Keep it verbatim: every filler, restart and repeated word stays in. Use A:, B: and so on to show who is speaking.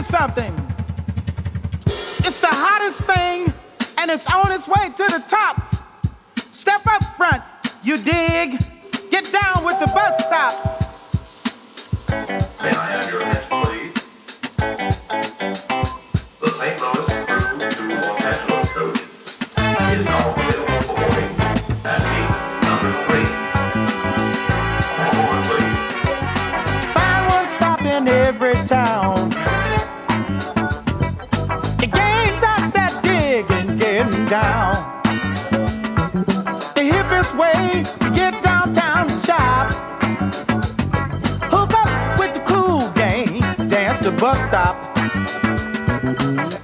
A: you something. It's the hottest thing, and it's on its way to the top. Step up front, you dig. Get down with the bus stop.
B: May I have your attention, please? The Saint Louis through to Los Angeles coach is now available for boarding at gate number three. All aboard, please.
A: Find one stop in every town. The game's out that dig and getting down. The hippest way to get downtown to shop. Hook up with the cool gang, dance the bus stop.